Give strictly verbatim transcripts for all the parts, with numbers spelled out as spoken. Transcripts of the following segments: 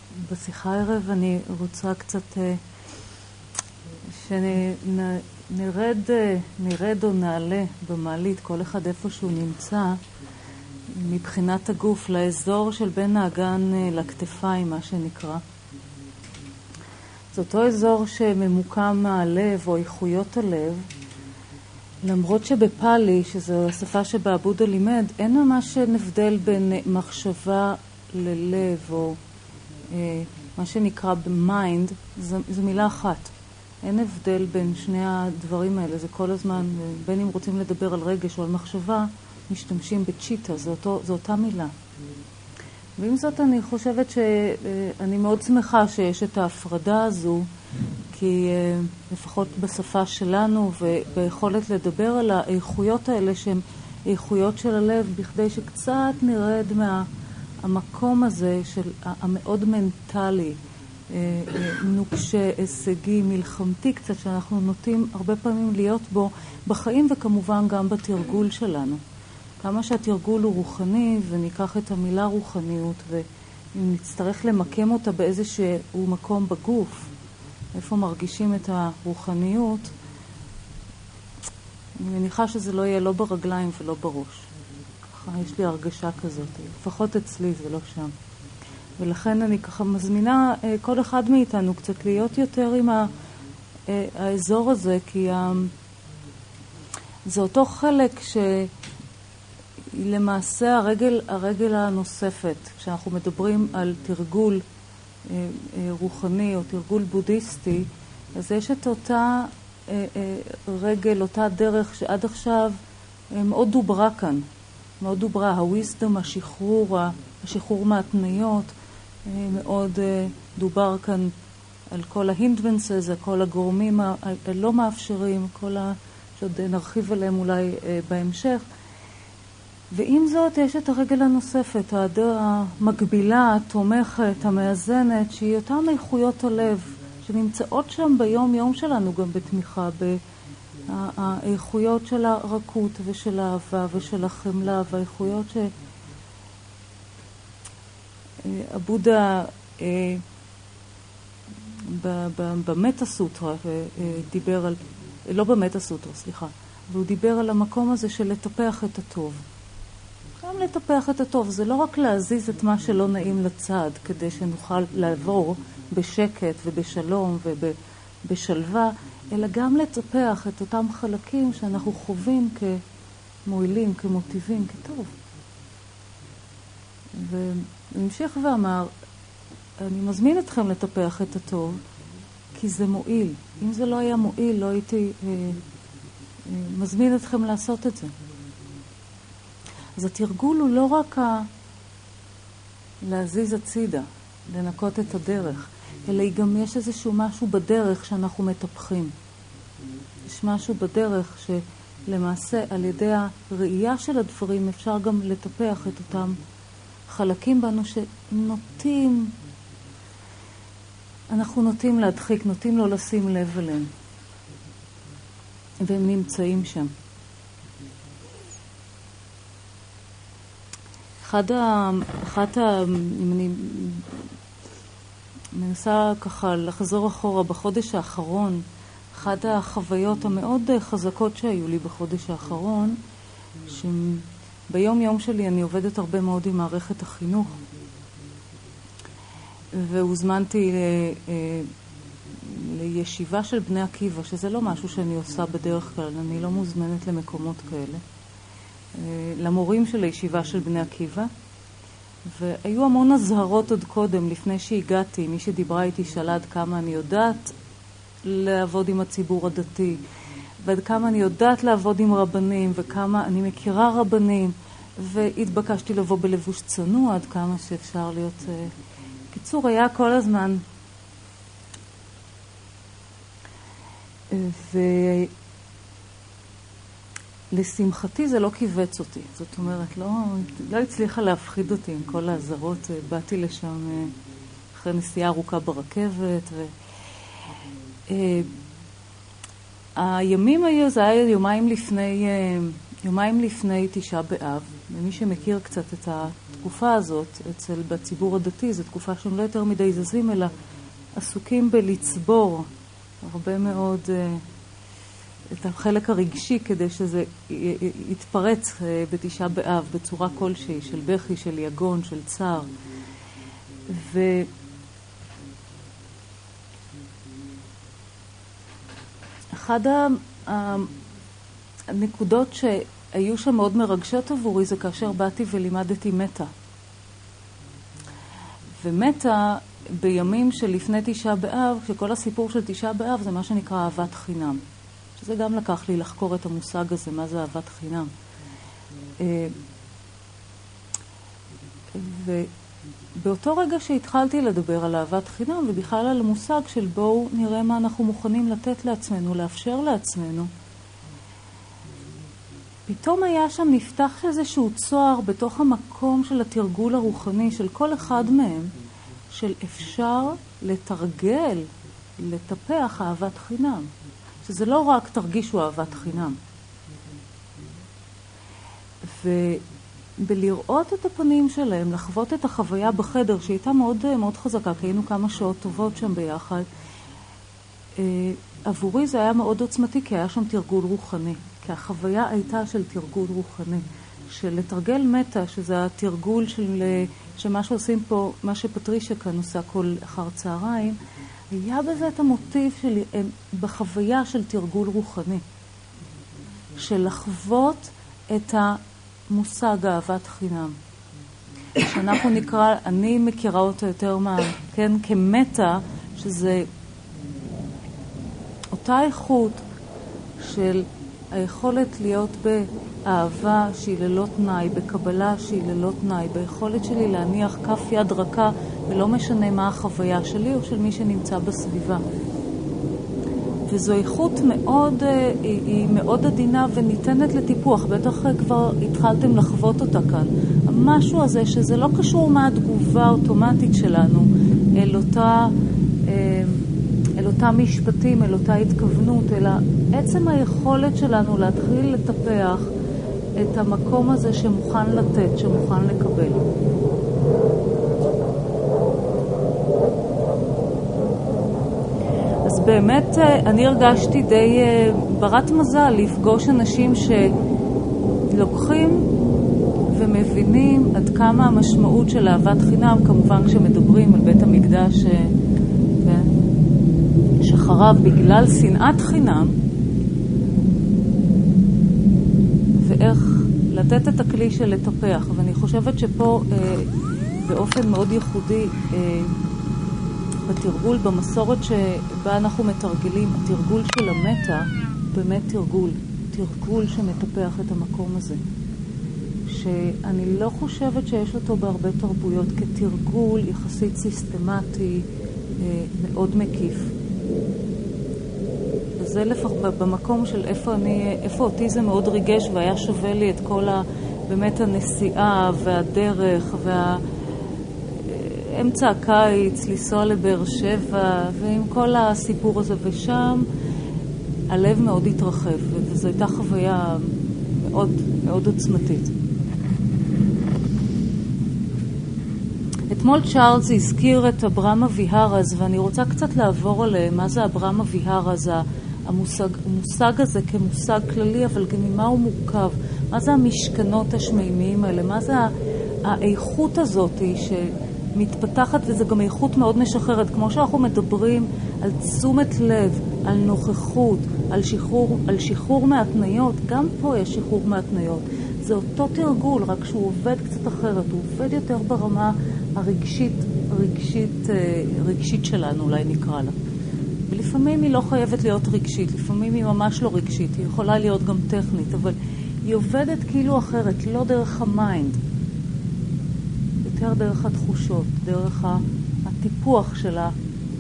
בשיחה הערב אני רוצה קצת שנרד נרד או נעלה במעלית, כל אחד איפה שהוא נמצא, מבחינת הגוף, לאזור של בין האגן לכתפיים, מה שנקרא. זה אותו אזור שממוקם מהלב או איכויות הלב, למרות שבפאלי, שזו השפה שבה בודה לימד, אין ממש נבדל בין מחשבה ללב, או אה, מה שנקרא במיינד, זו, זו מילה אחת. אין הבדל בין שני הדברים האלה, זה כל הזמן, בין אם רוצים לדבר על רגש או על מחשבה, משתמשים בצ'יטה, זו, אותו, זו אותה מילה. ועם זאת אני חושבת שאני מאוד שמחה שיש את ההפרדה הזו, כי לפחות בשפה שלנו וביכולת לדבר על האיכויות האלה שהן איכויות של הלב, בכדי שקצת נרד מהמקום הזה של המאוד מנטלי, נוקשה, הישגי, מלחמתי קצת, שאנחנו נוטים הרבה פעמים להיות בו בחיים וכמובן גם בתרגול שלנו. כמה שהתרגול הוא רוחני, וניקח את המילה רוחניות, ואם נצטרך למקם אותה באיזשהו מקום בגוף, איפה מרגישים את הרוחניות, אני מניחה שזה לא יהיה לא ברגליים ולא בראש. ככה יש לי הרגשה כזאת, לפחות אצלי זה לא שם. ולכן אני ככה מזמינה כל אחד מאיתנו קצת להיות יותר עם האזור הזה, כי זה אותו חלק ש... היא למעשה הרגל, הרגל הנוספת. כשאנחנו מדברים על תרגול אה, אה, רוחני או תרגול בודהיסטי, אז יש את אותה אה, אה, רגל, אותה דרך שעד עכשיו אה, מאוד דוברה כאן. מאוד דוברה, הוויסדום, השחרור, השחרור מהתניות, אה, מאוד אה, דובר כאן על כל ההינדוונסס, כל הגורמים הלא מאפשרים, כל ה... שעוד נרחיב עליהם אולי אה, בהמשך. ועם זאת יש את הרגל הנוספת, המקבילה, התומכת, המאזנת, שהיא אותם איכויות הלב, שנמצאות שם ביום יום שלנו גם בתמיכה, באיכויות של הרכות ושל האהבה ושל החמלה, והאיכויות שהבודה במטה סוטרה דיבר על, לא במטה סוטרה, סליחה, והוא דיבר על המקום הזה של לטפח את הטוב. גם לטפח את הטוב, זה לא רק להזיז את מה שלא נעים לצד, כדי שנוכל לעבור בשקט ובשלום ובשלווה, אלא גם לטפח את אותם חלקים שאנחנו חווים כמועילים, כמוטיבים, כטוב. והמשיך ואמר, אני מזמין אתכם לטפח את הטוב, כי זה מועיל. אם זה לא היה מועיל, לא הייתי אה, אה, מזמין אתכם לעשות את זה. אז התרגול הוא לא רק ה... להזיז הצידה, לנקות את הדרך, אלא גם יש איזשהו משהו בדרך שאנחנו מטפחים. יש משהו בדרך שלמעשה על ידי הראייה של הדברים אפשר גם לטפח את אותם חלקים בנו שנוטים, אנחנו נוטים להדחיק, נוטים לא לשים לב אליהם. והם נמצאים שם. אחד ה... אחת ה... אם אני מנסה ככה לחזור אחורה בחודש האחרון, אחת החוויות המאוד חזקות שהיו לי בחודש האחרון, שביום יום שלי אני עובדת הרבה מאוד עם מערכת החינוך, והוזמנתי ל... לישיבה של בני עקיבא, שזה לא משהו שאני עושה בדרך כלל, אני לא מוזמנת למקומות כאלה. למורים של הישיבה של בני עקיבא, והיו המון הזהרות עוד קודם, לפני שהגעתי. מי שדיברה איתי שאלה עד כמה אני יודעת לעבוד עם הציבור הדתי, ועד כמה אני יודעת לעבוד עם רבנים, וכמה אני מכירה רבנים, והתבקשתי לבוא בלבוש צנוע עד כמה שאפשר להיות. קיצור, היה כל הזמן. ו... לשמחתי זה לא קיבץ אותי, זאת אומרת, לא, לא הצליחה להפחיד אותי עם כל העזרות. באתי לשם אחרי נסיעה ארוכה ברכבת, ו... הימים היו, זה היה יומיים לפני יומיים לפני תשעה באב, ומי שמכיר קצת את התקופה הזאת, אצל בציבור הדתי, זו תקופה שהם לא יותר מדי זזים, אלא עסוקים בלצבור הרבה מאוד uh, את החלק הרגשי כדי שזה יתפרץ uh, בתשעה באב בצורה כלשהי, של בכי, של יגון, של צער. ו... אחד הנקודות שהיו שם מאוד מרגשות עבורי זה כאשר באתי ולימדתי מטה. ומטה בימים שלפני תשעה באב, שכל הסיפור של תשעה באב זה מה שנקרא אהבת חינם. שזה גם לקח לי לחקור את המושג הזה, מה זה אהבת חינם. ובאותו רגע שהתחלתי לדבר על אהבת חינם, ובכלל על המושג של בואו נראה מה אנחנו מוכנים לתת לעצמנו, לאפשר לעצמנו, פתאום היה שם נפתח איזשהו צוהר בתוך המקום של התרגול הרוחני של כל אחד מהם, של אפשר לתרגל, לטפח אהבת חינם. שזה לא רק תרגישו אהבת חינם. ובלראות את הפנים שלהם, לחוות את החוויה בחדר, שהייתה מאוד, מאוד חזקה, כי היינו כמה שעות טובות שם ביחד, עבורי זה היה מאוד עוצמתי, כי היה שם תרגול רוחני. כי החוויה הייתה של תרגול רוחני. של לתרגל מטה, שזה התרגול של, שמה שעושים פה, מה שפטרישה כאן עושה כל אחר צהריים, היה בזה את המוטיב שלי, בחוויה של תרגול רוחני. של לחוות את המושג אהבת חינם. שאנחנו נקרא, אני מכירה אותו יותר מה, כן, כמטה, שזה אותה איכות של היכולת להיות באהבה שהיא ללא תנאי, בקבלה שהיא ללא תנאי, ביכולת שלי להניח כף יד רכה, ולא משנה מה החוויה שלי או של מי שנמצא בסביבה. וזו איכות מאוד, היא, היא מאוד עדינה וניתנת לטיפוח, בטח כבר התחלתם לחוות אותה כאן. המשהו הזה שזה לא קשור מה התגובה האוטומטית שלנו אל אותה... אל אותם משפטים, אל אותה התכוונות, אלא עצם היכולת שלנו להתחיל לטפח את המקום הזה שמוכן לתת, שמוכן לקבל. אז באמת אני הרגשתי די ברת מזל לפגוש אנשים שלוקחים ומבינים עד כמה המשמעות של אהבת חינם, כמובן כשמדברים על בית המקדש שחרב בגלל שנאת חינם, ואיך לתת את הכלי של לטפח. ואני חושבת שפה אה, באופן מאוד ייחודי אה, בתרגול, במסורת שבה אנחנו מתרגלים, התרגול של המטה, באמת תרגול, תרגול שמטפח את המקום הזה. שאני לא חושבת שיש אותו בהרבה תרבויות כתרגול יחסית סיסטמטי, אה, מאוד מקיף. וזה לפח במקום של איפה אני, איפה אותי זה מאוד ריגש, והיה שווה לי את כל ה, באמת הנסיעה והדרך והאמצע הקיץ, לנסוע לבאר שבע, ועם כל הסיפור הזה, ושם הלב מאוד התרחב, וזו הייתה חוויה מאוד, מאוד עוצמתית. אתמול צ'ארלס הזכיר את אברהם אביהרז, ואני רוצה קצת לעבור עליהם, מה זה אברהם אביהרז, המושג, המושג הזה כמושג כללי, אבל גם ממה הוא מורכב, מה זה המשכנות השמימיים האלה, מה זה האיכות הזאת שמתפתחת, וזה גם איכות מאוד משחררת, כמו שאנחנו מדברים על תשומת לב, על נוכחות, על שחרור, על שחרור מהתניות, גם פה יש שחרור מהתניות. זה אותו תרגול, רק שהוא עובד קצת אחרת, הוא עובד יותר ברמה הרגשית, רגשית, רגשית שלנו, אולי נקרא לה. ולפעמים היא לא חייבת להיות רגשית, לפעמים היא ממש לא רגשית, היא יכולה להיות גם טכנית, אבל היא עובדת כאילו אחרת, לא דרך המיינד, יותר דרך התחושות, דרך הטיפוח שלה.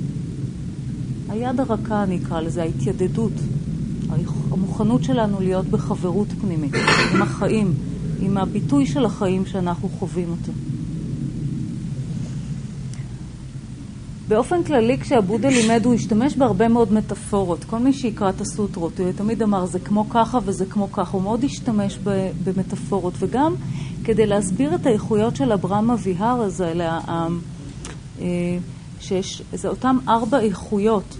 היד הרכה נקרא לזה, ההתיידדות, המוכנות שלנו להיות בחברות פנימית, עם החיים, עם הביטוי של החיים שאנחנו חווים אותו. באופן כללי, כשהבודה לימד, הוא השתמש בהרבה מאוד מטאפורות. כל מי שיקרא את הסוטרות, הוא תמיד אמר, זה כמו ככה וזה כמו ככה. הוא מאוד השתמש במטאפורות, וגם כדי להסביר את האיכויות של הברמה ויהארה, האלה, שיש, זה אותם ארבע איכויות.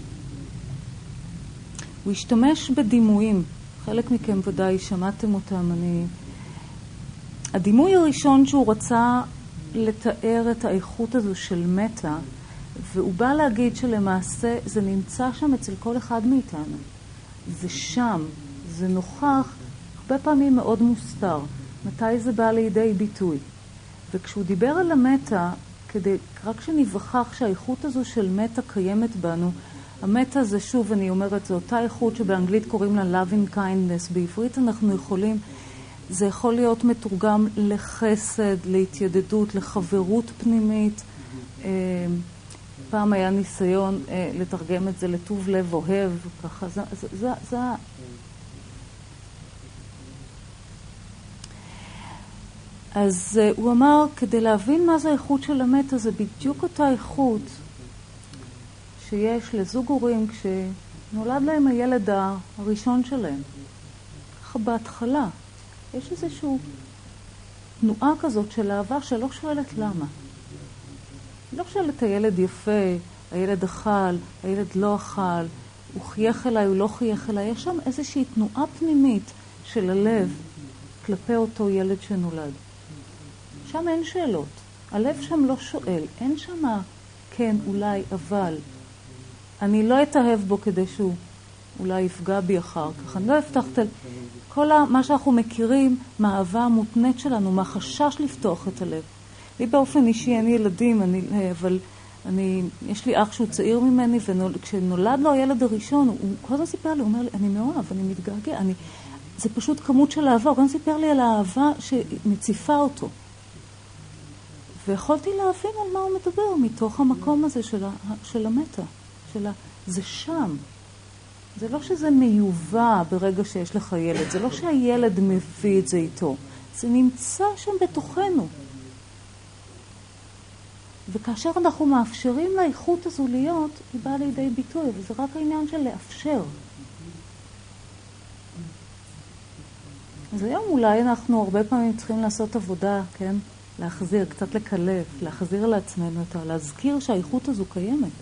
הוא השתמש בדימויים. חלק מכם ודאי שמעתם אותם. אני... הדימוי הראשון שהוא רצה לתאר את האיכות הזו של מטה, והוא בא להגיד שלמעשה זה נמצא שם אצל כל אחד מאיתנו. זה שם, זה נוכח, הרבה פעמים מאוד מוסתר. מתי זה בא לידי ביטוי? וכשהוא דיבר על המטה, כדי, רק שנבחח שהאיכות הזו של מטה קיימת בנו, המטה זה, שוב אני אומרת, זו אותה איכות שבאנגלית קוראים לה loving kindness. בעברית אנחנו יכולים, זה יכול להיות מתורגם לחסד, להתיידדות, לחברות פנימית. פעם היה ניסיון לתרגם את זה לטוב לב אוהב, ככה, זה, זה, זה, זה... אז הוא אמר, כדי להבין מה זה האיכות של המטה, זה בדיוק אותה איכות שיש לזוג הורים כשנולד להם הילד הראשון שלהם. ככה בהתחלה. יש איזושהי תנועה כזאת של אהבה שלא שואלת למה. לא שואלת הילד יפה, הילד אכל, הילד לא אכל, הוא חייך אליי, הוא לא חייך אליי. יש שם איזושהי תנועה פנימית של הלב כלפי אותו ילד שנולד. שם אין שאלות. הלב שם לא שואל. אין שם כן, אולי, אבל. אני לא אתאהב בו כדי שהוא אולי יפגע בי אחר כך. אני לא אפתח את... כל מה שאנחנו מכירים מהאהבה המותנית שלנו, מהחשש לפתוח את הלב. לי באופן אישי, אני ילדים, אני, אבל אני, יש לי אח שהוא צעיר ממני, וכשנולד לו הילד הראשון, הוא כל הזמן סיפר לי, הוא אומר לי, אני מאוהב, אני מתגעגע, אני, זה פשוט כמות של אהבה, הוא גם סיפר לי על האהבה שמציפה אותו. ויכולתי להבין על מה הוא מדבר, מתוך המקום הזה של, של המטה, של ה, זה שם. זה לא שזה מיובא ברגע שיש לך ילד, זה לא שהילד מביא את זה איתו, זה נמצא שם בתוכנו. וכאשר אנחנו מאפשרים לאיכות הזו להיות, היא באה לידי ביטוי, וזה רק העניין של לאפשר. אז היום אולי אנחנו הרבה פעמים צריכים לעשות עבודה, כן? להחזיר, קצת לקלף, להחזיר לעצמנו אותה, להזכיר שהאיכות הזו קיימת.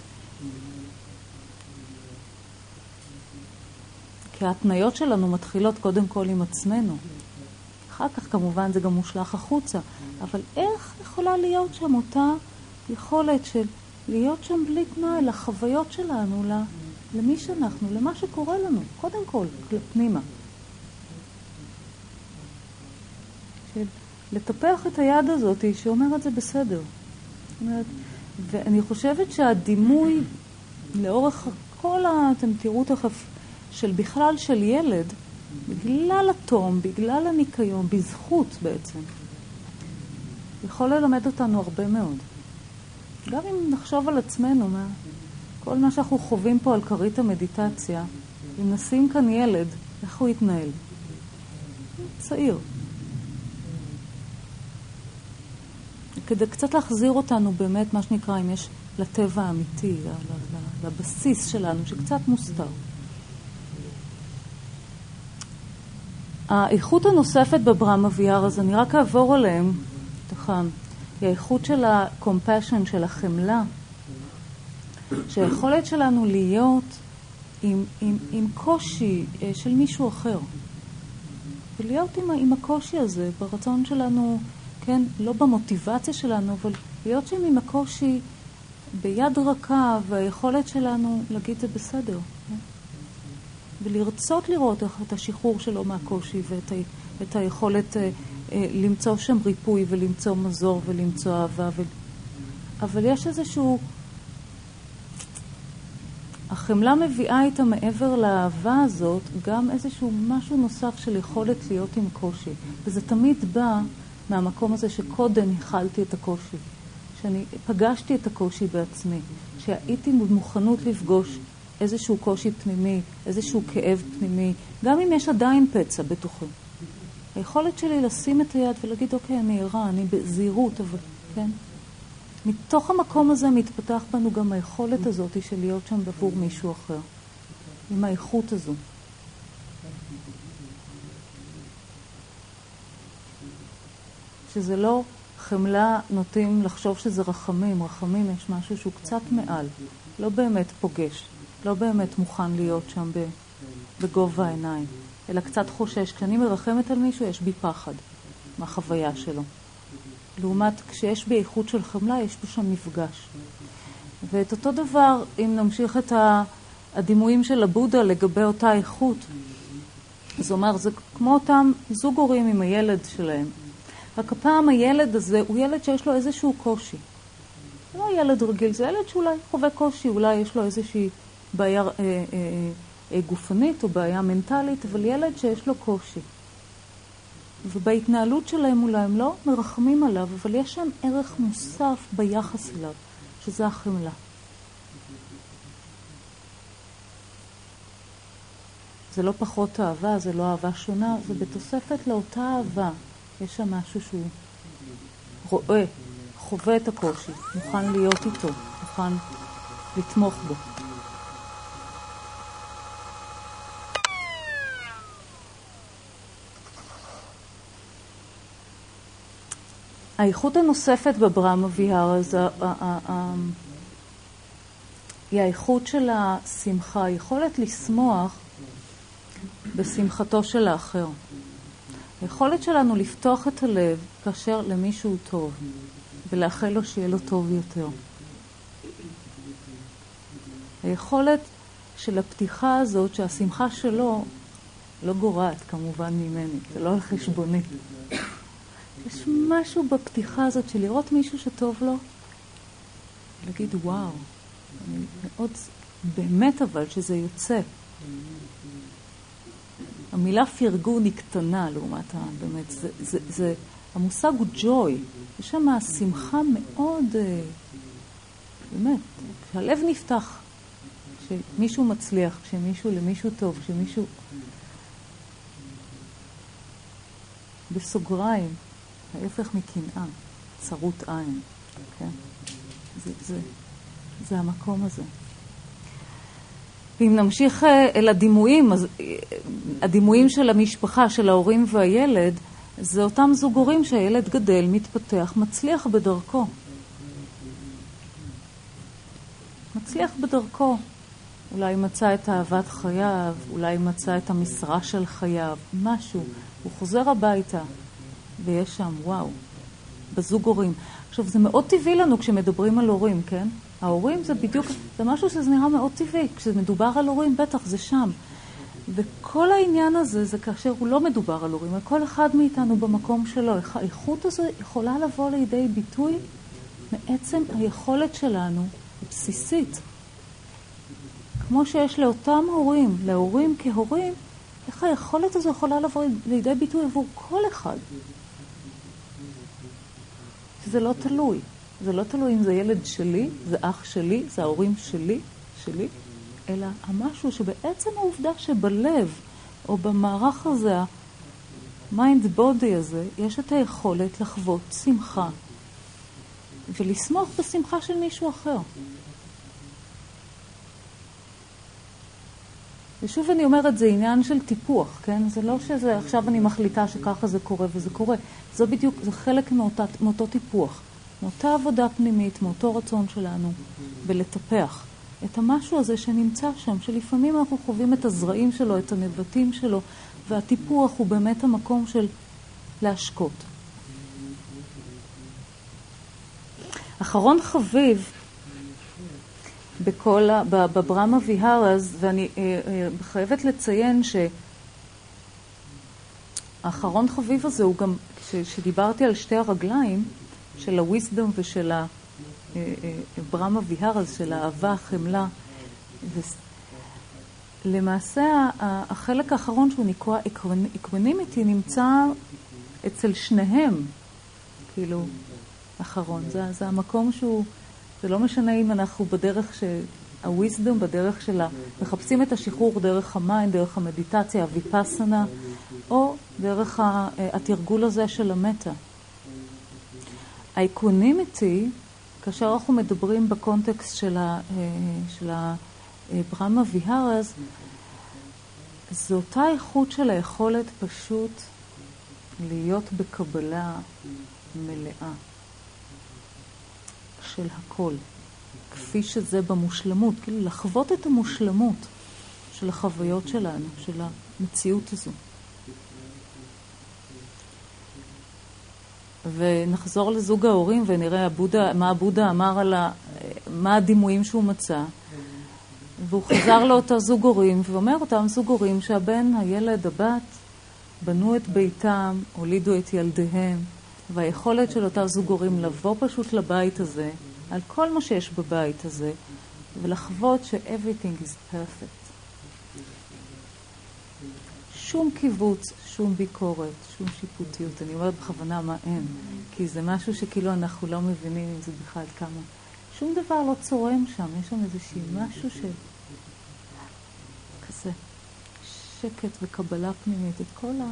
כי ההתניות שלנו מתחילות קודם כל עם עצמנו. אחר כך כמובן זה גם מושלח החוצה. אבל איך יכולה להיות שם אותה יכולת של להיות שם בלי תנאי לחוויות שלנו, למי שאנחנו, למה שקורה לנו, קודם כל, פנימה. של לטפח את היד הזאת שאומרת זה בסדר. אומרת, ואני חושבת שהדימוי לאורך כל ה... אתם תראו תכף, של בכלל של ילד, בגלל התום, בגלל הניקיון, בזכות בעצם, יכול ללמד אותנו הרבה מאוד. גם אם נחשוב על עצמנו, מה, כל מה שאנחנו חווים פה על קרית המדיטציה, אם נשים כאן ילד, איך הוא יתנהל? צעיר. כדי קצת להחזיר אותנו באמת, מה שנקרא, אם יש לטבע האמיתי, לבסיס שלנו, שקצת מוסתר. האיכות הנוספת בברמה ויהארה, אז אני רק אעבור עליהם, תכן, היא האיכות של ה-compassion, של החמלה, שהיכולת שלנו להיות עם, עם, עם קושי של מישהו אחר. ולהיות עם, עם הקושי הזה, ברצון שלנו, כן, לא במוטיבציה שלנו, אבל להיות שם עם הקושי ביד רכה, והיכולת שלנו להגיד זה בסדר. כן? ולרצות לראות את השחרור שלו מהקושי ואת ה, את היכולת אה, אה, למצוא שם ריפוי ולמצוא מזור ולמצוא אהבה. ו... אבל יש איזשהו... החמלה מביאה איתה מעבר לאהבה הזאת גם איזשהו משהו נוסף של יכולת להיות עם קושי. וזה תמיד בא מהמקום הזה שקודם הכלתי את הקושי. שאני פגשתי את הקושי בעצמי. שהייתי מוכנות לפגוש איזשהו קושי פנימי, איזשהו כאב פנימי, גם אם יש עדיין פצע בתוכי. היכולת שלי לשים את היד ולהגיד, אוקיי, אני ערה, אני בזהירות, אבל, כן? מתוך המקום הזה מתפתח בנו גם היכולת הזאת של להיות שם עבור מישהו אחר. עם האיכות הזו. שזה לא חמלה, נוטים לחשוב שזה רחמים. רחמים יש משהו שהוא קצת מעל. לא באמת פוגש. לא באמת מוכן להיות שם בגובה העיניים. אלא קצת חושש. כשאני מרחמת על מישהו יש בי פחד מהחוויה שלו. לעומת כשיש בי איכות של חמלה יש פה שם מפגש. ואת אותו דבר אם נמשיך את הדימויים של הבודה לגבי אותה איכות. זאת אומרת, זה כמו אותם זוג הורים עם הילד שלהם. רק הפעם הילד הזה הוא ילד שיש לו איזשהו קושי. זה לא ילד רגיל, זה ילד שאולי חווה קושי, אולי יש לו איזושהי בעיה אה, אה, אה, גופנית או בעיה מנטלית, אבל ילד שיש לו קושי. ובהתנהלות שלהם אולי הם לא מרחמים עליו, אבל יש שם ערך מוסף ביחס אליו, שזה החמלה. זה לא פחות אהבה, זה לא אהבה שונה, זה בתוספת לאותה אהבה. יש שם משהו שהוא רואה, חווה את הקושי, מוכן להיות איתו, מוכן לתמוך בו. האיכות הנוספת בברמה ויהרס היא האיכות של השמחה, היכולת לשמוח בשמחתו של האחר. היכולת שלנו לפתוח את הלב כאשר למישהו טוב, ולאחל לו שיהיה לו טוב יותר. היכולת של הפתיחה הזאת, שהשמחה שלו לא גורעת כמובן ממני, זה לא על חשבוני. יש משהו בפתיחה הזאת של לראות מישהו שטוב לו, להגיד וואו, אני מאוד, באמת אבל שזה יוצא. המילה פרגון היא קטנה לעומת באמת, זה, זה, זה, המושג הוא ג'וי, יש שם שמחה מאוד, באמת, כשהלב נפתח, כשמישהו מצליח, כשמישהו למישהו טוב, כשמישהו בסוגריים, ההפך מקנאה, צרות עין, כן? זה, זה, זה המקום הזה. ואם נמשיך אל הדימויים, אז הדימויים של המשפחה, של ההורים והילד, זה אותם זוג הורים שהילד גדל, מתפתח, מצליח בדרכו. מצליח בדרכו. אולי מצא את אהבת חייו, אולי מצא את המשרה של חייו, משהו. הוא חוזר הביתה, ויש שם, וואו, בזוג הורים. עכשיו, זה מאוד טבעי לנו כשמדברים על הורים, כן? ההורים זה בדיוק, זה משהו שזה נראה מאוד טבעי. כשמדובר על הורים, בטח, זה שם. וכל העניין הזה, זה כאשר הוא לא מדובר על הורים, כל אחד מאיתנו במקום שלו. האיכות הזו יכולה לבוא לידי ביטוי מעצם היכולת שלנו, הבסיסית. כמו שיש לאותם הורים, להורים כהורים, איך היכולת הזו יכולה לבוא לידי ביטוי עבור כל אחד. זה לא תלוי. זה לא תלוי אם זה ילד שלי, זה אח שלי, זה ההורים שלי, שלי, אלא המשהו שבעצם העובדה שבלב, או במערך הזה, ה-mind body הזה, יש את היכולת לחוות שמחה, ולסמוך בשמחה של מישהו אחר. ושוב אני אומרת, זה עניין של טיפוח, כן? זה לא שזה, עכשיו אני מחליטה שככה זה קורה וזה קורה. זה בדיוק, זה חלק מאותה, מאותו טיפוח. מאותה עבודה פנימית, מאותו רצון שלנו, ולטפח את המשהו הזה שנמצא שם, שלפעמים אנחנו חווים את הזרעים שלו, את הנבטים שלו, והטיפוח הוא באמת המקום של להשקות. אחרון חביב בכל, בברמה ויהרס, ואני חייבת לציין שהאחרון חביב הזה הוא גם, שדיברתי על שתי הרגליים, של הוויסדום ושל הברמה ויהרס, של האהבה, החמלה. למעשה, החלק האחרון שהוא נקרא אקוונימיטי נמצא אצל שניהם, כאילו, אחרון. זה, זה המקום שהוא, זה לא משנה אם אנחנו בדרך שהוויסדום, בדרך שלה, מחפשים את השחרור דרך המיינד, דרך המדיטציה, הוויפאסנה, או דרך התרגול הזה של המטה. האקוונימיטי כאשר אנחנו מדברים בקונטקסט של ה, של הברמה ויהרס, זו אותה איכות של היכולת פשוט להיות בקבלה מלאה של הכל, כפי שזה במושלמות, כאילו לחוות את המושלמות של החוויות שלנו, של המציאות הזו. ונחזור לזוג ההורים ונראה הבודה, מה הבודה אמר על ה, מה הדימויים שהוא מצא. והוא חזר לאותו זוג הורים ואומר אותם זוג הורים שהבן, הילד, הבת, בנו את ביתם, הולידו את ילדיהם, והיכולת של אותם זוג הורים לבוא פשוט לבית הזה, על כל מה שיש בבית הזה, ולחוות ש-everything is perfect. שום קיבוץ, שום ביקורת, שום שיפוטיות. אני אומרת בכוונה מה אין, כי זה משהו שכאילו אנחנו לא מבינים אם זה בכלל כמה. שום דבר לא צורם שם, יש שם איזושהי משהו ש... כזה, שקט וקבלה פנימית, את כל ה...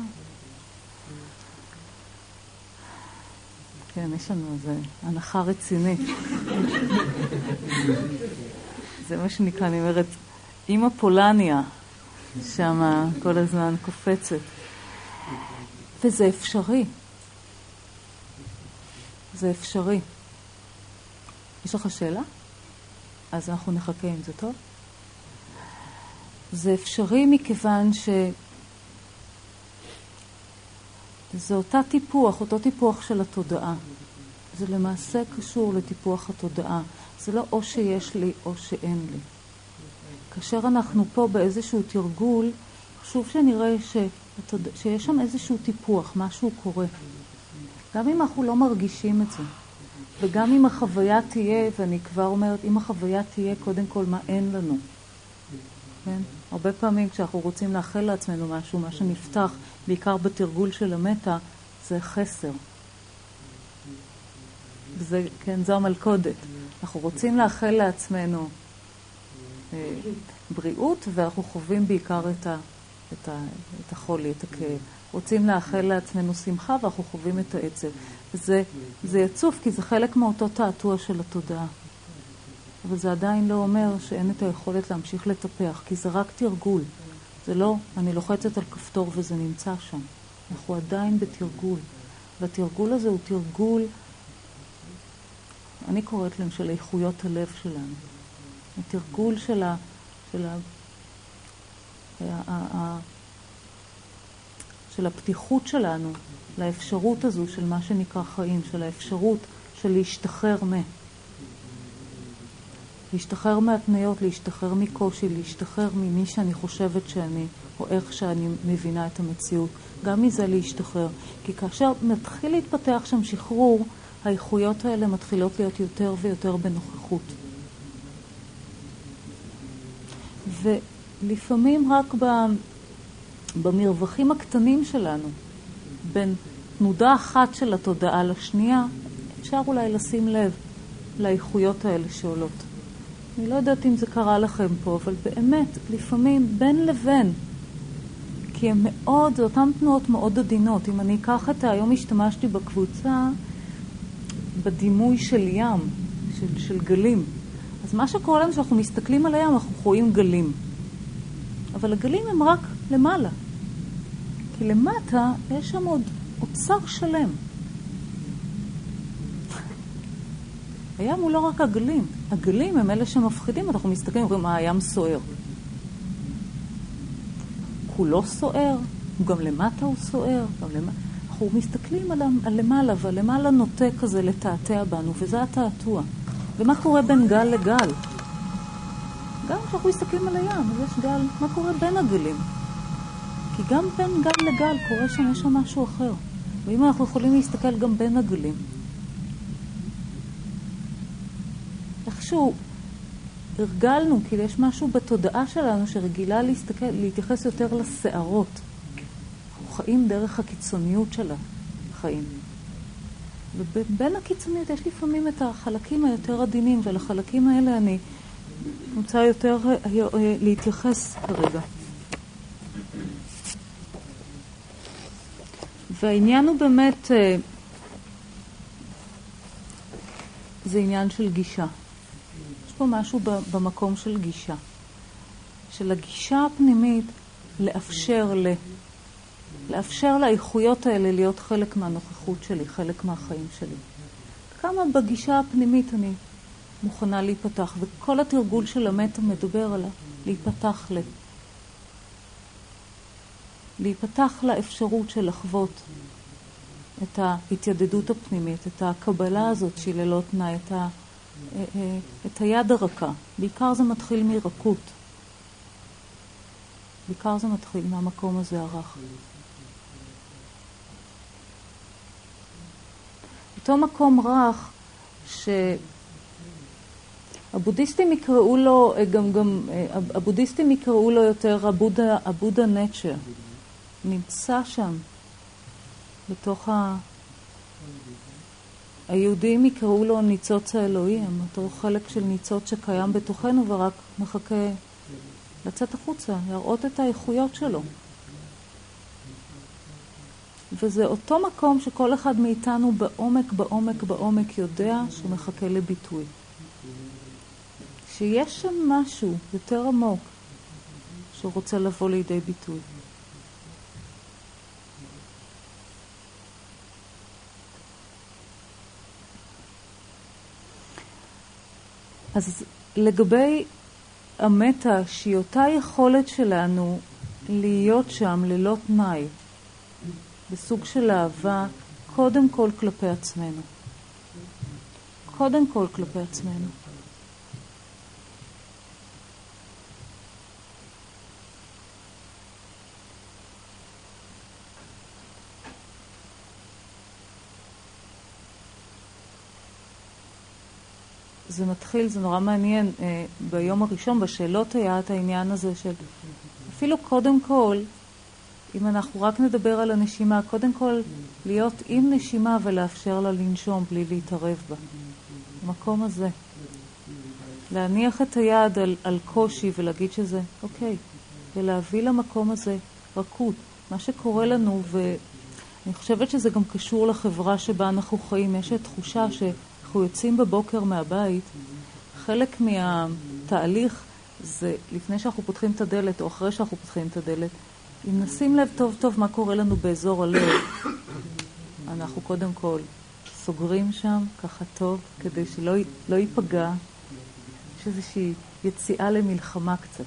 כן, יש לנו איזו הנחה רצינית. זה מה שנקרא, אני אומרת, אמא פולניה, שם כל הזמן קופצת. וזה אפשרי. זה אפשרי. יש לך שאלה? אז אנחנו נחכה עם זה טוב. זה אפשרי מכיוון ש... זה אותה טיפוח, אותו טיפוח של התודעה. זה למעשה קשור לטיפוח התודעה. זה לא או שיש לי או שאין לי. כאשר אנחנו פה באיזשהו תרגול, חשוב שנראה שהתוד... שיש שם איזשהו טיפוח, משהו קורה. גם אם אנחנו לא מרגישים את זה. וגם אם החוויה תהיה, ואני כבר אומרת, אם החוויה תהיה, קודם כל מה אין לנו. כן? הרבה פעמים כשאנחנו רוצים לאחל לעצמנו משהו, מה שנפתח, בעיקר בתרגול של המטה, זה חסר. זה, כן, זו המלכודת. אנחנו רוצים לאחל לעצמנו אה, בריאות, ואנחנו חווים בעיקר את, ה, את, ה, את החולי, את הכאב. רוצים לאחל לעצמנו שמחה, ואנחנו חווים את העצב. וזה, זה יצוף, כי זה חלק מאותו תעתוע של התודעה. אבל זה עדיין לא אומר שאין את היכולת להמשיך לטפח, כי זה רק תרגול. זה לא, אני לוחצת על כפתור וזה נמצא שם. אנחנו עדיין בתרגול. והתרגול הזה הוא תרגול, אני קוראת להם של איכויות הלב שלנו. התרגול של ה... של ה... ה... ה... של הפתיחות שלנו לאפשרות הזו של מה שנקרא חיים, של האפשרות של להשתחרר מה. להשתחרר מהתניות, להשתחרר מקושי, להשתחרר ממי שאני חושבת שאני, או איך שאני מבינה את המציאות. גם מזה להשתחרר. כי כאשר מתחיל להתפתח שם שחרור, האיכויות האלה מתחילות להיות יותר ויותר בנוכחות. ולפעמים רק במרווחים הקטנים שלנו, בין תנודה אחת של התודעה לשנייה, אפשר אולי לשים לב לאיכויות האלה שעולות. אני לא יודעת אם זה קרה לכם פה, אבל באמת, לפעמים בין לבין, כי הם מאוד, זה אותן תנועות מאוד עדינות. אם אני אקח את היום השתמשתי בקבוצה, בדימוי של ים, של, של גלים. אז מה שקורה לנו, שאנחנו מסתכלים על הים, אנחנו רואים גלים. אבל הגלים הם רק למעלה. כי למטה יש שם עוד אוצר שלם. הים הוא לא רק הגלים. הגלים הם אלה שמפחידים. אנחנו מסתכלים ואומרים, מה, הים סוער. כולו סוער, גם למטה הוא סוער. גם למטה. אנחנו מסתכלים על, על למעלה, והלמעלה נוטה כזה לתעתע בנו, וזה התעתוע. ומה קורה בין גל לגל? גם כשאנחנו מסתכלים על הים, אז יש גל. מה קורה בין הגלים? כי גם בין גל לגל קורה שם, יש שם משהו אחר. ואם אנחנו יכולים להסתכל גם בין הגלים, איכשהו הרגלנו, כי יש משהו בתודעה שלנו שרגילה להסתכל, להתייחס יותר לסערות. אנחנו חיים דרך הקיצוניות של החיים. ובין הקיצוניות יש לפעמים את החלקים היותר עדינים, ולחלקים האלה אני רוצה יותר להתייחס כרגע. והעניין הוא באמת, זה עניין של גישה. יש פה משהו במקום של גישה. של הגישה הפנימית לאפשר ל... לאפשר לאיכויות האלה להיות חלק מהנוכחות שלי, חלק מהחיים שלי. כמה בגישה הפנימית אני מוכנה להיפתח, וכל התרגול של המטה מדבר עליו, להיפתח ל... להיפתח לאפשרות של לחוות את ההתיידדות הפנימית, את הקבלה הזאת שהיא ללא תנאי, את, ה... את היד הרכה. בעיקר זה מתחיל מרכות. בעיקר זה מתחיל מהמקום הזה הרך. אותו מקום רך שהבודהיסטים יקראו לו, גם, גם, הבודהיסטים יקראו לו יותר הבודה, הבודה נצ'ר. נמצא שם, בתוך ה... היהודים יקראו לו ניצוץ האלוהים, אותו חלק של ניצוץ שקיים בתוכנו ורק מחכה לצאת החוצה, להראות את האיכויות שלו. וזה אותו מקום שכל אחד מאיתנו בעומק, בעומק, בעומק יודע שהוא מחכה לביטוי. שיש שם משהו יותר עמוק שרוצה לבוא לידי ביטוי. אז לגבי המטה, שהיא אותה יכולת שלנו להיות שם ללא תנאי, בסוג של אהבה, קודם כל כלפי עצמנו. קודם כל כלפי עצמנו. זה מתחיל, זה נורא מעניין, ביום הראשון, בשאלות היה את העניין הזה של, אפילו קודם כל, אם אנחנו רק נדבר על הנשימה, קודם כל להיות עם נשימה ולאפשר לה לנשום בלי להתערב בה. במקום הזה. להניח את היד על, על קושי ולהגיד שזה, אוקיי, ולהביא למקום הזה רכות. מה שקורה לנו, ואני חושבת שזה גם קשור לחברה שבה אנחנו חיים, יש את תחושה שאנחנו יוצאים בבוקר מהבית, חלק מהתהליך זה לפני שאנחנו פותחים את הדלת או אחרי שאנחנו פותחים את הדלת, אם נשים לב טוב טוב מה קורה לנו באזור הלב, אנחנו קודם כל סוגרים שם ככה טוב כדי שלא לא ייפגע, יש איזושהי יציאה למלחמה קצת.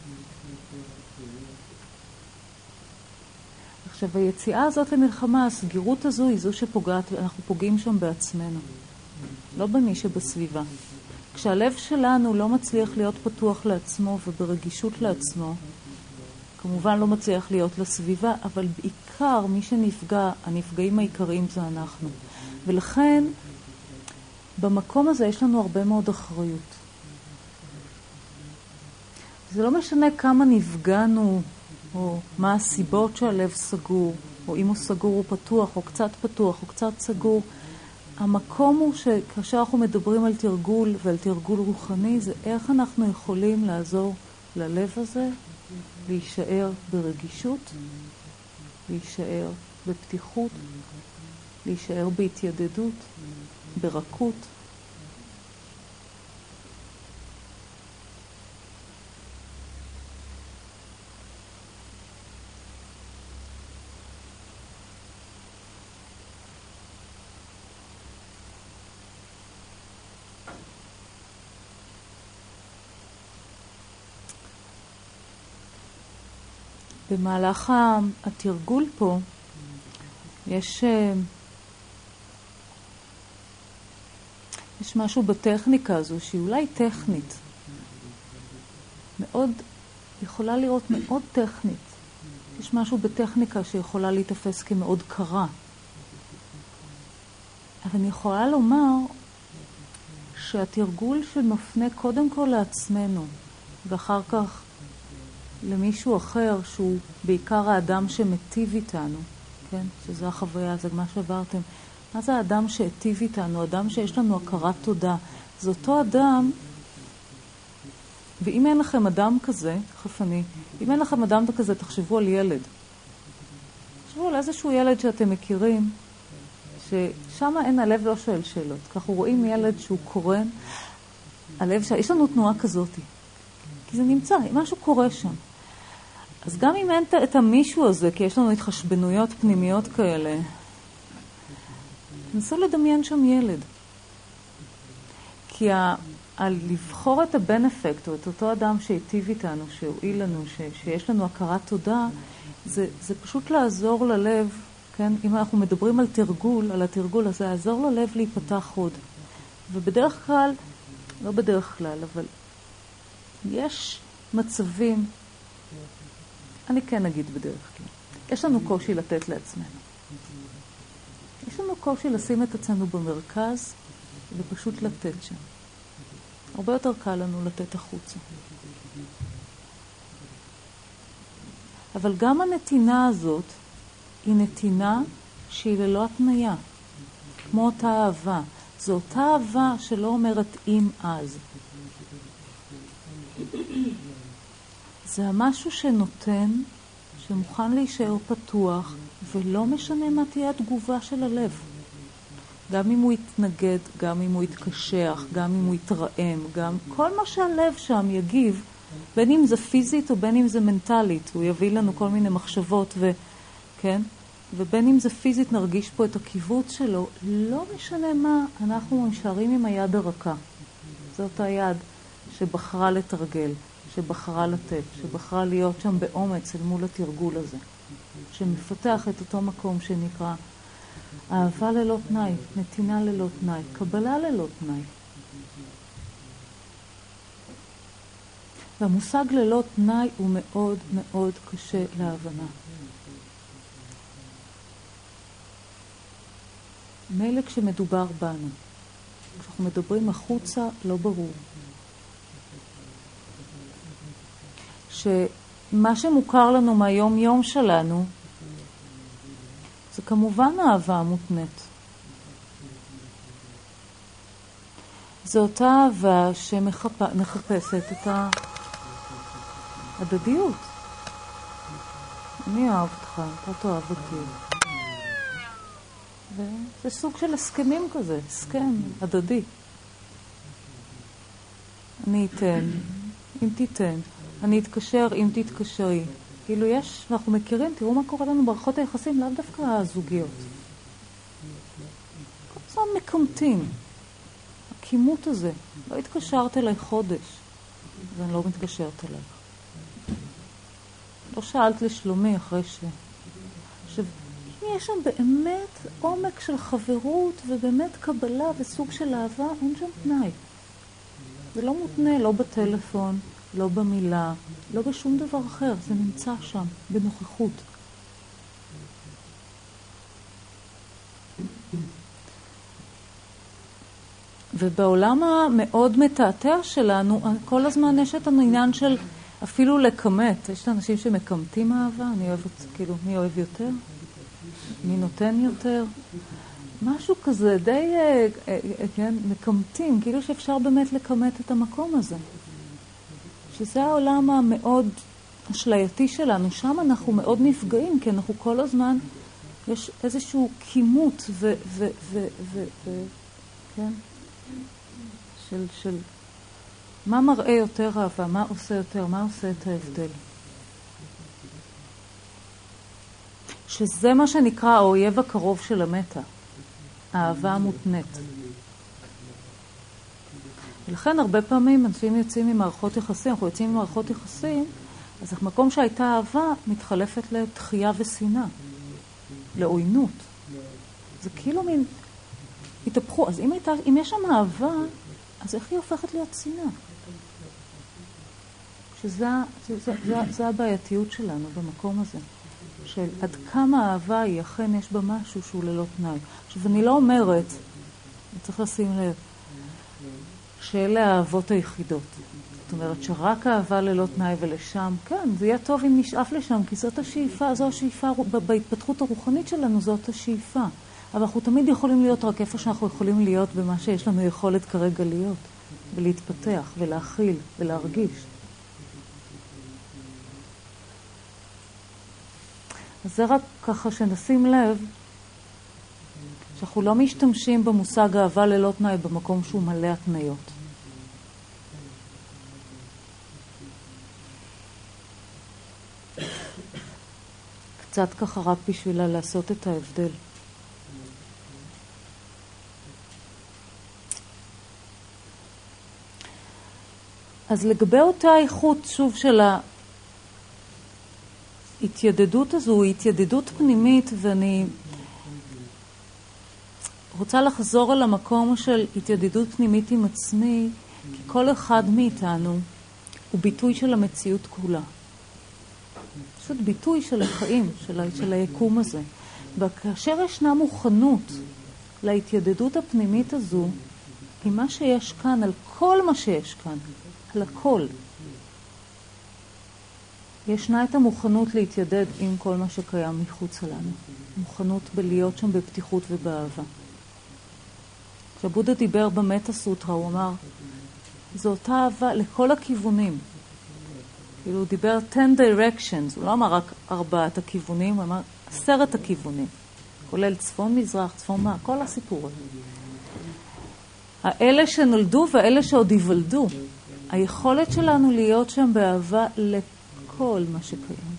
עכשיו היציאה הזאת למלחמה, הסגירות הזו היא זו שפוגעת, ואנחנו פוגעים שם בעצמנו, לא במי שבסביבה. כשהלב שלנו לא מצליח להיות פתוח לעצמו וברגישות לעצמו, כמובן לא מצליח להיות לסביבה, אבל בעיקר מי שנפגע, הנפגעים העיקריים זה אנחנו. ולכן, במקום הזה יש לנו הרבה מאוד אחריות. זה לא משנה כמה נפגענו, או מה הסיבות שהלב סגור, או אם הוא סגור הוא פתוח, או קצת פתוח, או קצת סגור. המקום הוא שכאשר אנחנו מדברים על תרגול ועל תרגול רוחני, זה איך אנחנו יכולים לעזור ללב הזה, להישאר ברגישות, להישאר בפתיחות, להישאר בהתיידדות, ברכות. במהלך התרגול פה יש יש משהו בטכניקה הזו שהיא אולי טכנית, מאוד, יכולה לראות מאוד טכנית. יש משהו בטכניקה שיכולה להתאפס כמאוד קרה. אבל אני יכולה לומר שהתרגול שמפנה קודם כל לעצמנו ואחר כך למישהו אחר שהוא בעיקר האדם שמטיב איתנו, כן? שזה החוויה, זה מה שעברתם. מה זה האדם שהטיב איתנו? אדם שיש לנו הכרת תודה. זה אותו אדם, ואם אין לכם אדם כזה, חפני, אם אין לכם אדם כזה, תחשבו על ילד. תחשבו על איזשהו ילד שאתם מכירים, ששם אין, הלב לא שואל שאלות. כך אנחנו רואים ילד שהוא קורן, הלב ש... יש לנו תנועה כזאת, כי זה נמצא, משהו קורה שם. אז גם אם אין את המישהו הזה, כי יש לנו התחשבנויות פנימיות כאלה, נסו לדמיין שם ילד. כי ה... על לבחור את הבן אפקט, או את אותו אדם שהיטיב איתנו, שהועיל לנו, ש... שיש לנו הכרת תודה, זה, זה פשוט לעזור ללב, כן? אם אנחנו מדברים על תרגול, על התרגול הזה, לעזור ללב להיפתח עוד. ובדרך כלל, לא בדרך כלל, אבל יש מצבים, אני כן אגיד בדרך כלל, יש לנו קושי לתת לעצמנו. יש לנו קושי לשים את עצמנו במרכז ופשוט לתת שם. הרבה יותר קל לנו לתת החוצה. אבל גם הנתינה הזאת היא נתינה שהיא ללא התניה, כמו אותה אהבה. זו אותה אהבה שלא אומרת אם אז. זה המשהו שנותן, שמוכן להישאר פתוח, ולא משנה מה תהיה התגובה של הלב. גם אם הוא יתנגד, גם אם הוא יתקשח, גם אם הוא יתרעם, גם כל מה שהלב שם יגיב, בין אם זה פיזית או בין אם זה מנטלית, הוא יביא לנו כל מיני מחשבות, ו, כן? ובין אם זה פיזית נרגיש פה את הקיבוץ שלו, לא משנה מה, אנחנו נשארים עם היד הרכה. זאת היד שבחרה לתרגל, שבחרה לתת, שבחרה להיות שם באומץ אל מול התרגול הזה, שמפתח את אותו מקום שנקרא אהבה ללא תנאי, נתינה ללא תנאי, קבלה ללא תנאי. והמושג ללא תנאי הוא מאוד מאוד קשה להבנה. מילא כשמדובר בנו, כשאנחנו מדברים החוצה לא ברור. שמה שמוכר לנו מהיום יום שלנו, זה כמובן האהבה המותנית. זו אותה אהבה שמחפשת את ההדדיות. אני אוהב אותך, אתה תאהב אותי. וזה סוג של הסכמים כזה, הסכם הדדי. אני אתן, אם תיתן. אני אתקשר אם תתקשרי. כאילו יש, אנחנו מכירים, תראו מה קורה לנו בערכות היחסים, לאו דווקא הזוגיות. כל הזמן מקמתים. הכימות הזה. לא התקשרת אליי חודש, ואני לא מתקשרת אלייך. לא שאלת לשלומי אחרי ש... עכשיו, אם יש שם באמת עומק של חברות, ובאמת קבלה וסוג של אהבה, אין שם תנאי. זה לא מותנה, לא בטלפון, לא במילה, לא בשום דבר אחר, זה נמצא שם, בנוכחות. ובעולם המאוד מתעתע שלנו, כל הזמן יש את העניין של אפילו לקמת. יש אנשים שמקמתים אהבה, אני אוהבת, כאילו, מי אוהב יותר? מי נותן יותר? משהו כזה, די, כן, מקמתים, כאילו שאפשר באמת לקמת את המקום הזה. שזה העולם המאוד אשלייתי שלנו, שם אנחנו מאוד נפגעים, כי אנחנו כל הזמן, יש איזשהו קימות ו... ו, ו, ו, ו כן? של, של מה מראה יותר אהבה, מה עושה יותר, מה עושה את ההבדל. שזה מה שנקרא האויב הקרוב של המטה, האהבה המותנית. ולכן הרבה פעמים אנשים יוצאים ממערכות יחסים, אנחנו יוצאים ממערכות יחסים, אז המקום שהייתה אהבה מתחלפת לתחייה ושנאה, לעוינות. זה כאילו מין התהפכו. אז אם, הייתה, אם יש שם אהבה, אז איך היא הופכת להיות שנאה? שזה זה, זה, זה, זה הבעייתיות שלנו במקום הזה. של עד כמה אהבה היא, אכן יש בה משהו שהוא ללא תנאי. עכשיו, אני לא אומרת, צריך לשים לב, שאלה האהבות היחידות. זאת אומרת שרק אהבה ללא תנאי ולשם, כן, זה יהיה טוב אם נשאף לשם, כי זאת השאיפה, זו השאיפה, בהתפתחות הרוחנית שלנו זאת השאיפה. אבל אנחנו תמיד יכולים להיות רק איפה שאנחנו יכולים להיות במה שיש לנו יכולת כרגע להיות, ולהתפתח ולהכיל ולהרגיש. אז זה רק ככה שנשים לב שאנחנו לא משתמשים במושג אהבה ללא תנאי במקום שהוא מלא התניות. קצת ככה רק בשבילה לעשות את ההבדל. אז לגבי אותה איכות, שוב, של ההתיידדות הזו, היא התיידדות פנימית, ואני רוצה לחזור על המקום של התיידדות פנימית עם עצמי, כי כל אחד מאיתנו הוא ביטוי של המציאות כולה. פשוט ביטוי של החיים, של, של היקום הזה. וכאשר ישנה מוכנות להתיידדות הפנימית הזו, עם מה שיש כאן, על כל מה שיש כאן, על הכל. ישנה את המוכנות להתיידד עם כל מה שקיים מחוץ לנו. מוכנות בלהיות שם בפתיחות ובאהבה. כשבודה דיבר במטה סוטרה, הוא אמר, זו אותה אהבה לכל הכיוונים. כאילו הוא דיבר ten directions, הוא לא אמר רק ארבעת הכיוונים, הוא אמר עשרת הכיוונים. כולל צפון מזרח, צפון מה, כל הסיפור הזה. האלה שנולדו והאלה שעוד יוולדו. היכולת שלנו להיות שם באהבה לכל מה שקיים.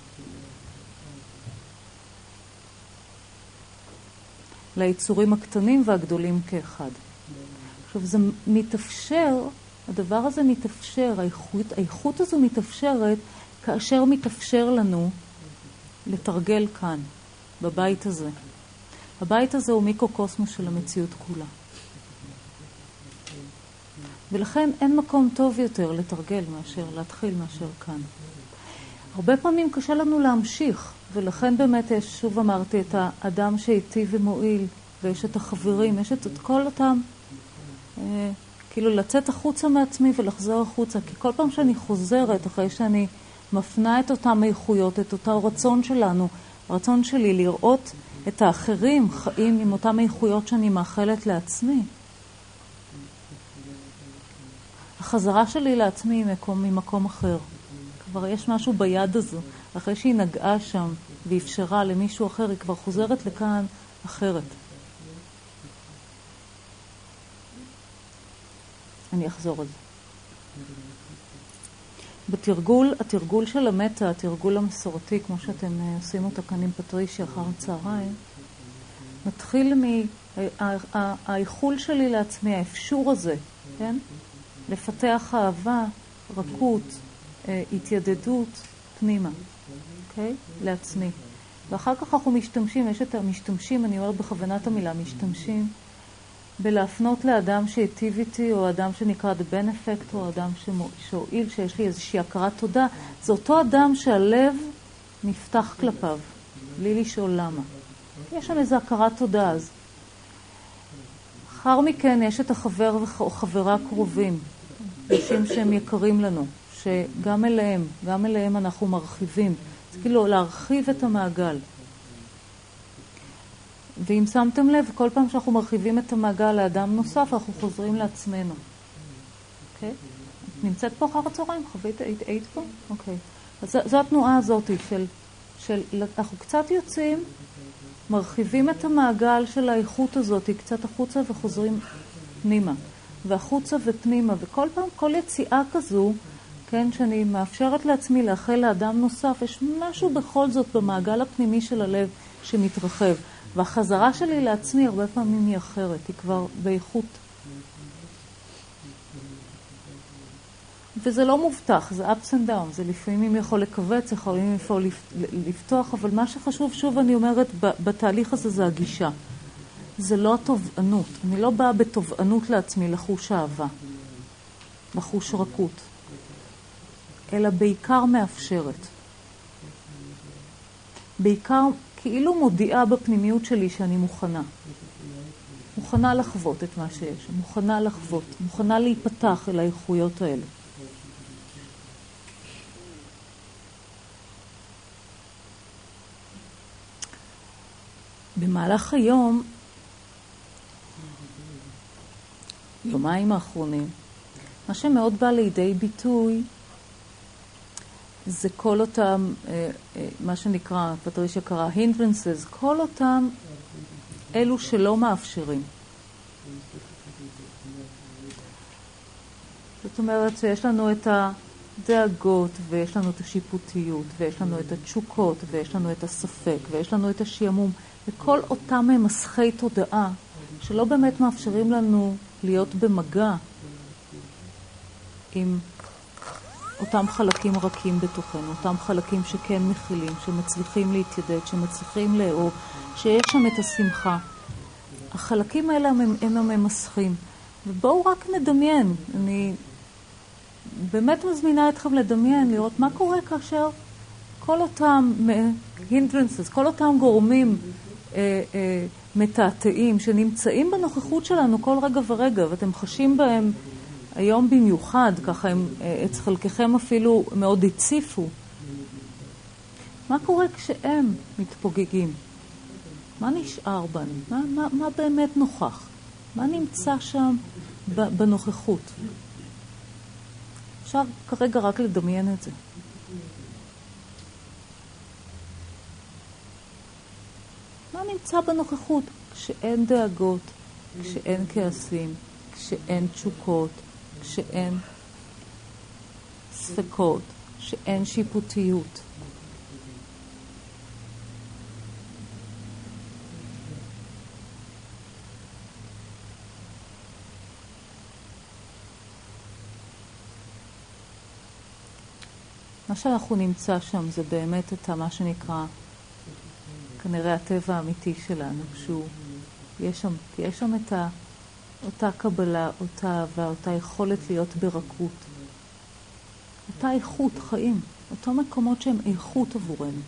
ליצורים הקטנים והגדולים כאחד. עכשיו זה מתאפשר, הדבר הזה מתאפשר, האיכות, האיכות הזו מתאפשרת כאשר מתאפשר לנו לתרגל כאן, בבית הזה. הבית הזה הוא מיקרוקוסמוס של המציאות כולה. ולכן אין מקום טוב יותר לתרגל מאשר, להתחיל מאשר כאן. הרבה פעמים קשה לנו להמשיך, ולכן באמת יש, שוב אמרתי, את האדם שאיתי ומועיל, ויש את החברים, יש את, את כל אותם, אה, כאילו לצאת החוצה מעצמי ולחזור החוצה, כי כל פעם שאני חוזרת, אחרי שאני מפנה את אותם איכויות, את אותו רצון שלנו, הרצון שלי לראות את האחרים חיים עם אותם איכויות שאני מאחלת לעצמי, החזרה שלי לעצמי ממקום, ממקום אחר. כבר יש משהו ביד הזו. אחרי שהיא נגעה שם ואפשרה למישהו אחר, היא כבר חוזרת לכאן אחרת. אני אחזור על זה. בתרגול, התרגול של המטה, התרגול המסורתי, כמו שאתם עושים אותו כאן עם פטרישיה אחר הצהריים, מתחיל מהאיחול שלי לעצמי, האפשור הזה, כן? לפתח אהבה, רכות, התיידדות פנימה, אוקיי? לעצמי. ואחר כך אנחנו משתמשים, יש את המשתמשים, אני אומרת בכוונת המילה, משתמשים בלהפנות לאדם שהיטיב איתי, או אדם שנקרא the benefactor, או אדם שהועיל, שיש לי איזושהי הכרת תודה. זה אותו אדם שהלב נפתח כלפיו, בלי לשאול למה. יש שם איזו הכרת תודה אז. אחר מכן יש את החבר או חברה קרובים, אנשים שהם יקרים לנו, שגם אליהם, גם אליהם אנחנו מרחיבים. זה כאילו להרחיב את המעגל. ואם שמתם לב, כל פעם שאנחנו מרחיבים את המעגל לאדם נוסף, אנחנו חוזרים לעצמנו. אוקיי? את נמצאת פה אחר הצהריים? חווית, היית, היית פה? אוקיי. אז זו התנועה הזאת של, של, אנחנו קצת יוצאים, מרחיבים את המעגל של האיכות הזאת, קצת החוצה וחוזרים פנימה. והחוצה ופנימה, וכל פעם, כל יציאה כזו, כן, שאני מאפשרת לעצמי לאחל לאדם נוסף, יש משהו בכל זאת במעגל הפנימי של הלב שמתרחב. והחזרה שלי לעצמי הרבה פעמים היא אחרת, היא כבר באיכות. וזה לא מובטח, זה ups and downs, זה לפעמים יכול לקווץ, יכולים יכול לפתוח, אבל מה שחשוב, שוב אני אומרת, בתהליך הזה זה הגישה. זה לא התובענות, אני לא באה בתובענות לעצמי לחוש אהבה, לחוש רכות, אלא בעיקר מאפשרת. בעיקר כאילו מודיעה בפנימיות שלי שאני מוכנה. מוכנה לחוות את מה שיש, מוכנה לחוות, מוכנה להיפתח אל האיכויות האלה. במהלך היום, יומיים האחרונים, מה שמאוד בא לידי ביטוי זה כל אותם, מה שנקרא, פטרישיה קרא hindrances, כל אותם אלו שלא מאפשרים. זאת אומרת שיש לנו את הדאגות, ויש לנו את השיפוטיות, ויש לנו את התשוקות, ויש לנו את הספק, ויש לנו את השיעמום, וכל אותם ממסכי תודעה שלא באמת מאפשרים לנו להיות במגע עם אותם חלקים רכים בתוכנו, אותם חלקים שכן מכילים, שמצליחים להתיידד, שמצליחים לאהוב, שיש שם את השמחה. החלקים האלה הם הממסכים. ובואו רק נדמיין, אני באמת מזמינה אתכם לדמיין, לראות מה קורה כאשר כל אותם hindrances, כל אותם גורמים אה, אה, מתעתעים שנמצאים בנוכחות שלנו כל רגע ורגע, ואתם חשים בהם היום במיוחד, ככה הם, אצל חלקכם אפילו מאוד הציפו. מה קורה כשהם מתפוגגים? מה נשאר בנו? מה, מה, מה באמת נוכח? מה נמצא שם בנוכחות? אפשר כרגע רק לדמיין את זה. מה נמצא בנוכחות? כשאין דאגות, כשאין כעסים, כשאין תשוקות, כשאין ספקות, כשאין שיפוטיות. מה שאנחנו נמצא שם זה באמת את מה שנקרא כנראה הטבע האמיתי שלנו, שהוא, יש שם, יש שם את ה, אותה קבלה, אותה אהבה, אותה יכולת להיות ברכות, אותה איכות חיים, אותו מקומות שהם איכות עבורנו.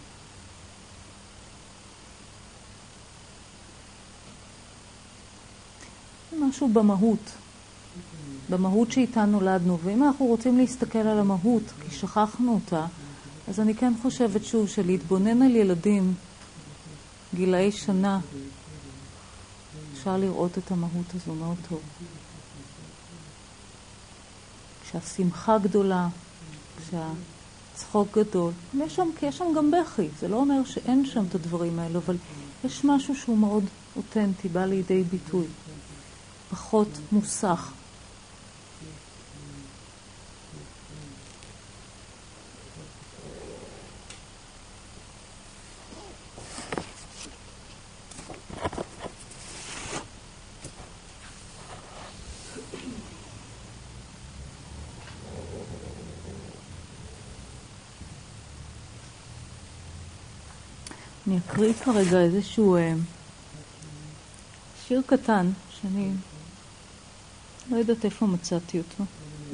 משהו במהות, במהות שאיתה נולדנו, ואם אנחנו רוצים להסתכל על המהות, כי שכחנו אותה, אז אני כן חושבת שוב שלהתבונן על ילדים, גילאי שנה, אפשר לראות את המהות הזו מאוד טוב. כשהשמחה גדולה, כשהצחוק גדול, יש שם, יש שם גם בכי, זה לא אומר שאין שם את הדברים האלו, אבל יש משהו שהוא מאוד אותנטי, בא לידי ביטוי, פחות מוסך. אני אקריא כרגע איזשהו אה, שיר קטן, שאני לא יודעת איפה מצאתי אותו.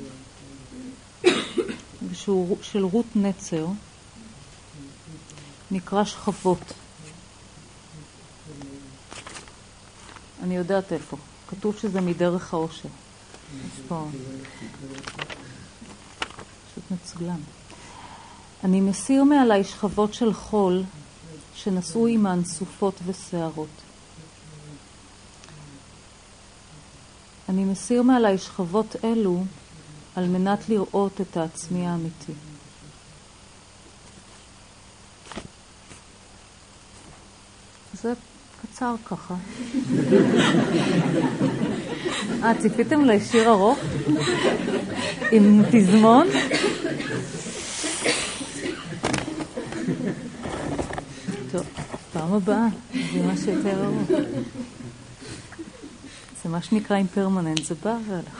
שהוא של רות נצר, נקרא שכבות. אני יודעת איפה. כתוב שזה מדרך האושר. יש פה פשוט מצוין. אני מסיר מעלי שכבות של חול, שנשאו עימן סופות ושערות. אני מסיר מעלי שכבות אלו על מנת לראות את העצמי האמיתי. זה קצר ככה. אה, ציפיתם לשיר ארוך? עם פזמון? טוב, פעם הבאה, זה מה שיותר ארוך. זה מה שנקרא אימפרמננט, זה בא והלך.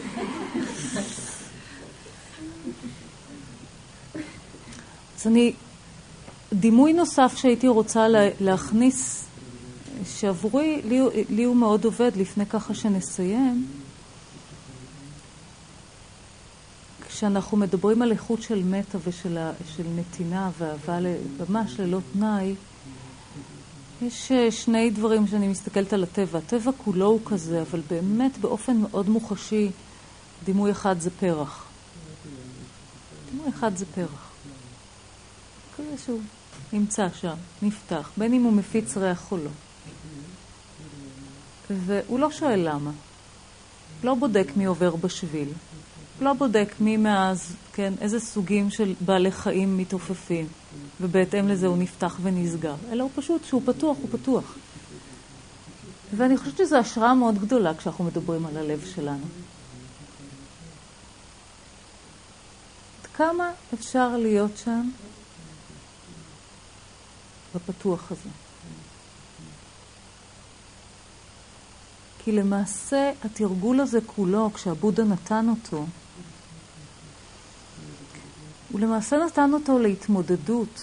אז אני, דימוי נוסף שהייתי רוצה להכניס, שעבורי, לי, לי הוא מאוד עובד לפני ככה שנסיים, כשאנחנו מדברים על איכות של מטה ושל של נתינה ואהבה ממש ללא תנאי, יש שני דברים שאני מסתכלת על הטבע. הטבע כולו הוא כזה, אבל באמת באופן מאוד מוחשי, דימוי אחד זה פרח. דימוי אחד זה פרח. כזה שהוא נמצא שם, נפתח, בין אם הוא מפיץ ריח או לא. והוא לא שואל למה. לא בודק מי עובר בשביל. לא בודק מי מאז, כן, איזה סוגים של בעלי חיים מתעופפים. ובהתאם לזה הוא נפתח ונסגר. אלא הוא פשוט, שהוא פתוח, הוא פתוח. ואני חושבת שזו השראה מאוד גדולה כשאנחנו מדברים על הלב שלנו. עד כמה אפשר להיות שם בפתוח הזה? כי למעשה התרגול הזה כולו, כשהבודה נתן אותו, הוא למעשה נתן אותו להתמודדות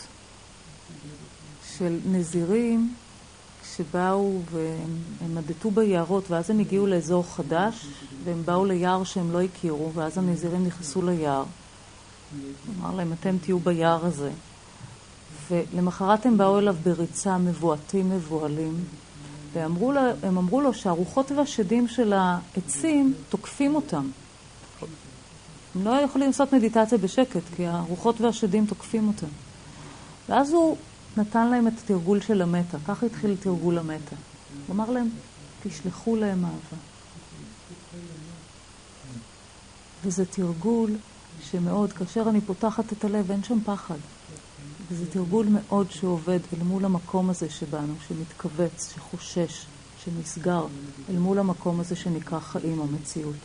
של נזירים שבאו והם מדדו ביערות, ואז הם הגיעו לאזור חדש, והם באו ליער שהם לא הכירו, ואז הנזירים נכנסו ליער. אמר להם, אתם תהיו ביער הזה. ולמחרת הם באו אליו בריצה, מבועתים, מבועלים, והם אמרו לו שהרוחות והשדים של העצים תוקפים אותם. הם לא יכולים לעשות מדיטציה בשקט, כי הרוחות והשדים תוקפים אותם. ואז הוא נתן להם את התרגול של המטה. ככה התחיל תרגול המטה. הוא אמר להם, תשלחו להם אהבה. וזה תרגול שמאוד, כאשר אני פותחת את הלב, אין שם פחד. וזה תרגול מאוד שעובד אל מול המקום הזה שבנו, שמתכווץ, שחושש, שנסגר, אל מול המקום הזה שנקרא חיים או מציאות.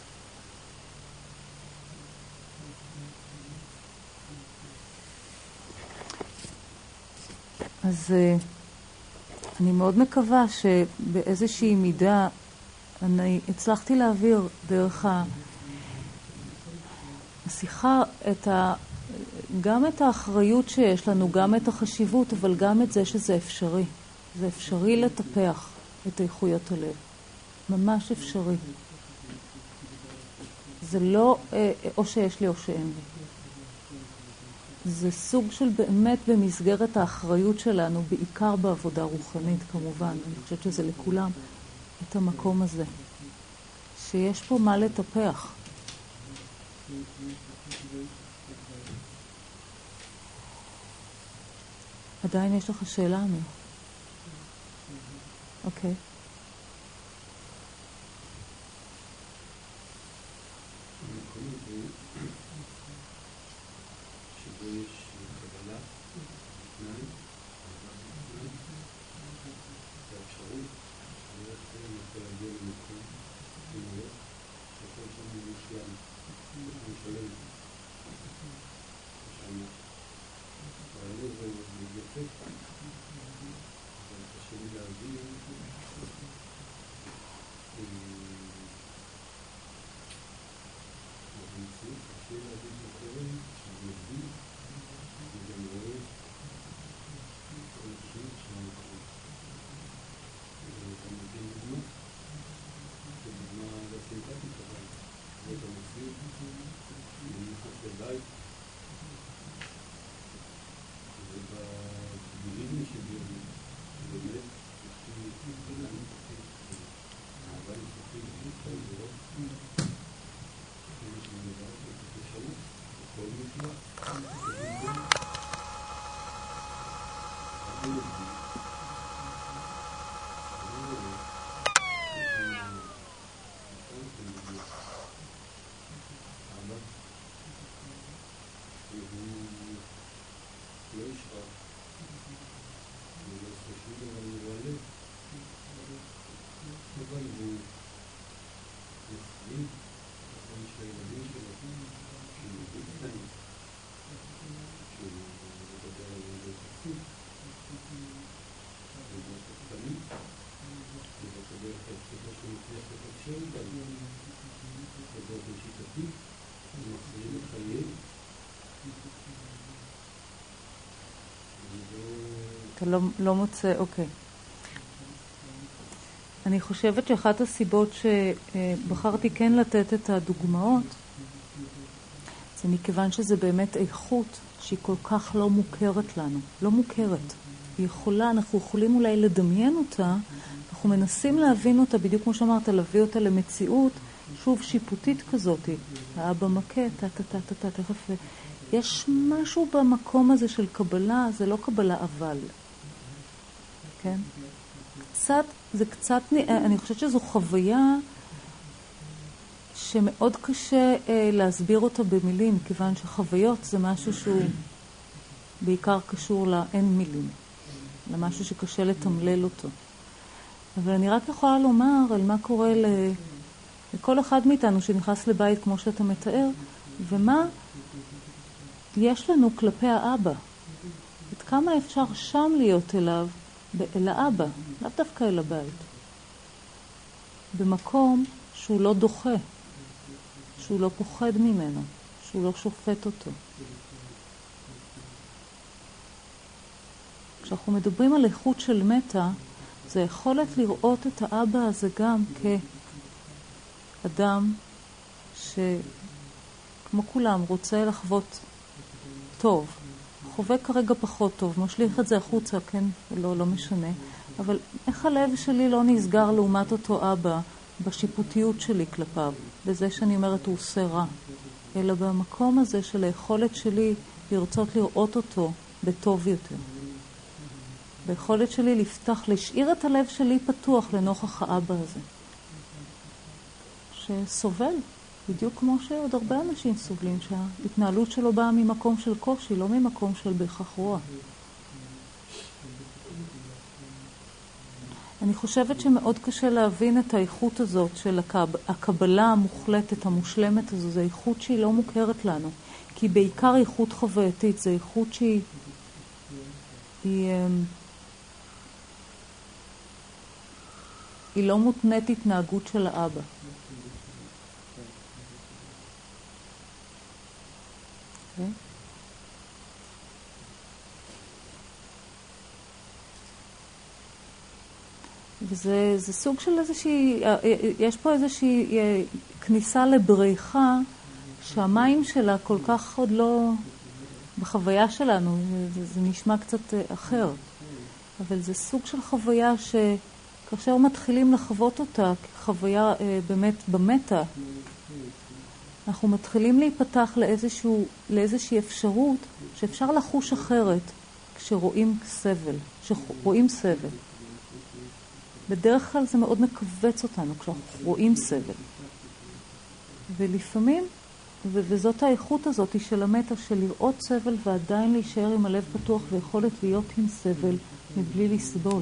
אז אני מאוד מקווה שבאיזושהי מידה אני הצלחתי להעביר דרך השיחה את ה... גם את האחריות שיש לנו, גם את החשיבות, אבל גם את זה שזה אפשרי. זה אפשרי לטפח את איכויות הלב. ממש אפשרי. זה לא או שיש לי או שאין לי. זה סוג של באמת במסגרת האחריות שלנו, בעיקר בעבודה רוחנית כמובן. אני חושבת שזה לכולם את המקום הזה. שיש פה מה לטפח. עדיין יש לך שאלה, אמיר? אוקיי. אתה לא, לא מוצא, אוקיי. אני חושבת שאחת הסיבות שבחרתי כן לתת את הדוגמאות, זה מכיוון שזה באמת איכות שהיא כל כך לא מוכרת לנו. לא מוכרת. היא יכולה, אנחנו יכולים אולי לדמיין אותה, אנחנו מנסים להבין אותה, בדיוק כמו שאמרת, להביא אותה למציאות, שוב שיפוטית כזאת. האבא מכה, טה-טה-טה-טה, תכף. יש משהו במקום הזה של קבלה, זה לא קבלה אבל. כן? קצת, זה קצת, אני חושבת שזו חוויה שמאוד קשה אה, להסביר אותה במילים, כיוון שחוויות זה משהו שהוא בעיקר קשור לאין מילים, למשהו שקשה לתמלל אותו. אבל אני רק יכולה לומר על מה קורה לכל אחד מאיתנו שנכנס לבית כמו שאתה מתאר, ומה יש לנו כלפי האבא. עד כמה אפשר שם להיות אליו, אל האבא, לאו דווקא אל הבית. במקום שהוא לא דוחה, שהוא לא פוחד ממנו, שהוא לא שופט אותו. כשאנחנו מדברים על איכות של מטה, זה יכולת לראות את האבא הזה גם כאדם שכמו כולם רוצה לחוות טוב. חווה כרגע פחות טוב, משליך את זה החוצה, כן? לא, לא משנה. אבל איך הלב שלי לא נסגר לעומת אותו אבא בשיפוטיות שלי כלפיו, בזה שאני אומרת הוא עושה רע, אלא במקום הזה של היכולת שלי לרצות לראות אותו בטוב יותר. ביכולת שלי לפתח, להשאיר את הלב שלי פתוח לנוכח האבא הזה, שסובל, בדיוק כמו שעוד הרבה אנשים סובלים, שההתנהלות שלו באה ממקום של קושי, לא ממקום של בהכרח רוע. אני חושבת שמאוד קשה להבין את האיכות הזאת של הקבלה המוחלטת, המושלמת הזו. זו איכות שהיא לא מוכרת לנו, כי בעיקר איכות חווייתית, זו איכות שהיא היא, היא לא מותנית התנהגות של האבא. Okay. וזה זה סוג של איזושהי, יש פה איזושהי כניסה לבריכה שהמים שלה כל כך עוד לא בחוויה שלנו, זה, זה נשמע קצת אחר, אבל זה סוג של חוויה שכאשר מתחילים לחוות אותה כחוויה באמת במטה, אנחנו מתחילים להיפתח לאיזשהו, לאיזושהי אפשרות שאפשר לחוש אחרת כשרואים סבל, כשרואים סבל. בדרך כלל זה מאוד מכווץ אותנו כשאנחנו רואים סבל. ולפעמים, ו- וזאת האיכות הזאת של המטה, של לראות סבל ועדיין להישאר עם הלב פתוח ויכולת להיות עם סבל מבלי לסבול.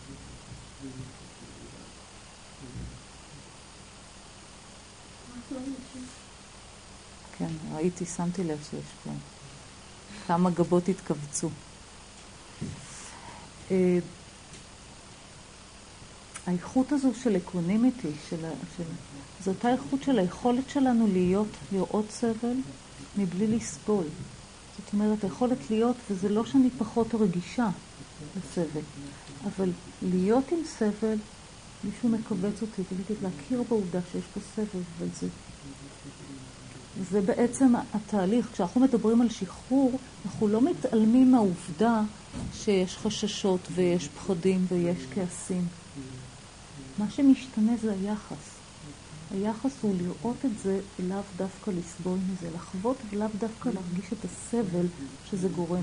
כן, ראיתי, שמתי לב שיש פה כמה גבות התכווצו. האיכות הזו של אקונימיטי, של, של, זאת האיכות של היכולת שלנו להיות, לראות סבל מבלי לסבול. זאת אומרת, היכולת להיות, וזה לא שאני פחות רגישה לסבל, אבל להיות עם סבל, מישהו מקבץ אותי, להכיר בעובדה שיש פה סבל, אבל זה, זה בעצם התהליך. כשאנחנו מדברים על שחרור, אנחנו לא מתעלמים מהעובדה שיש חששות ויש פחדים ויש כעסים. מה שמשתנה זה היחס. היחס הוא לראות את זה ולאו דווקא לסבול מזה, לחוות ולאו דווקא להרגיש את הסבל שזה גורם.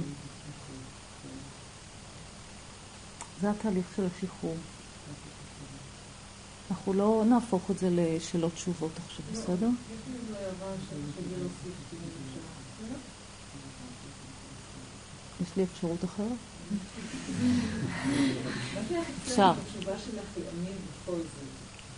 זה התהליך של השחרור. אנחנו לא נהפוך את זה לשאלות תשובות עכשיו, בסדר? יש לי אפשרות אחרת? אפשר. התשובה שלך להאמין בכל זה.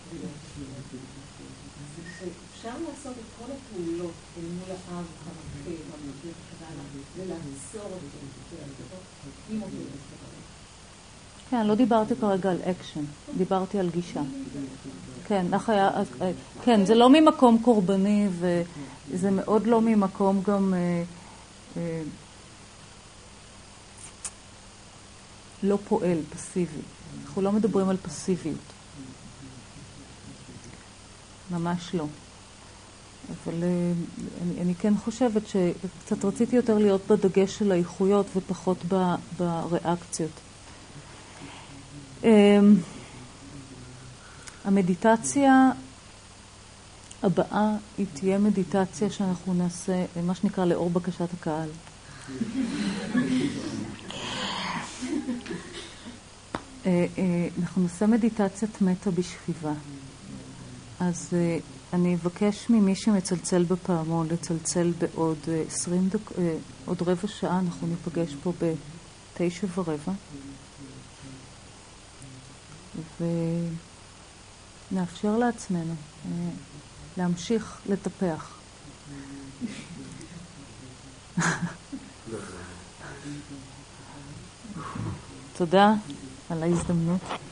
אפשר לעשות את כל הפעולות מול האב, המכה, המכה וכדאלה, ולעצור אותו, עם אותו. כן, לא דיברתי כרגע על אקשן, דיברתי על גישה. כן, כן, זה לא ממקום קורבני, וזה מאוד לא ממקום גם לא פועל, פסיבי. אנחנו לא מדברים על פסיביות. ממש לא. אבל אני, אני כן חושבת שקצת רציתי יותר להיות בדגש של האיכויות ופחות בריאקציות. המדיטציה הבאה היא תהיה מדיטציה שאנחנו נעשה, מה שנקרא לאור בקשת הקהל. אנחנו נעשה מדיטציית מטה בשכיבה. אז אני אבקש ממי שמצלצל בפעמון לצלצל בעוד עשרים דקות, עוד רבע שעה, אנחנו ניפגש פה בתשע ורבע. ונאפשר לעצמנו להמשיך לטפח. תודה על ההזדמנות.